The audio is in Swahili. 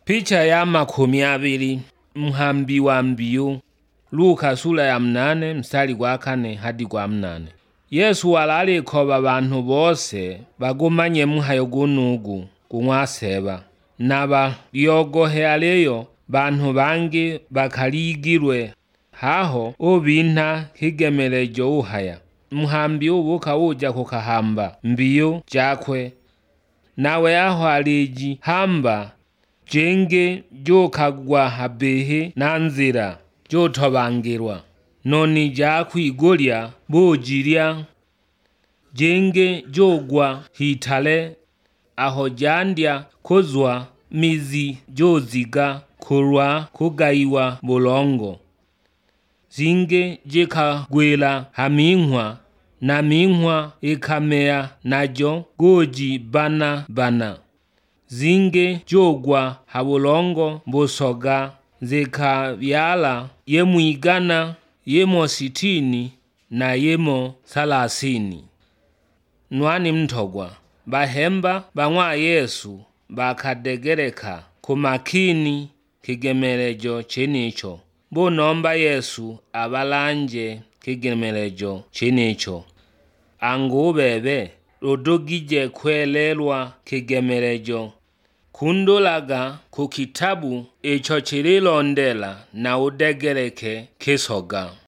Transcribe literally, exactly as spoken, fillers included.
Picha ya makumi abiri, mhambi wa mbiu. Luka sura ya mnane mstari gwa kane hadi gwa mnane. Yesu alalikoba abantu bose bagumanye muhayo gunugu gumwaseba. Naba yogohealeyo bantu bangi bakaligirwe haho ubinta kigemelejo uhaya. Mhambi ubuka uja kukahamba mbiu jakwe. Nawe aho aliji hamba jenge jokagwa habehe na nzira jotobangirwa. Noni jakwigolya bujirya jenge jogwa hitale aho jandya kozwa mizi joziga kurwa kugaiwa bulongo. Zinge jikagwela haminhwa na minhwa ikamea najo goji bana bana. Zinge jogwa habulongo busoga zikavyala yemu igana yemo sitini na yemo salasini. Nwani mtogwa bahemba bangwa Yesu bakadegereka kumakini kigemelejo chenicho. Bonomba Yesu abalanje kigemelejo chenicho. Angubebe rodogije kwelelwa kigemelejo. Kundolaga ku kitabu echo chirilondela na udegereke kisoga.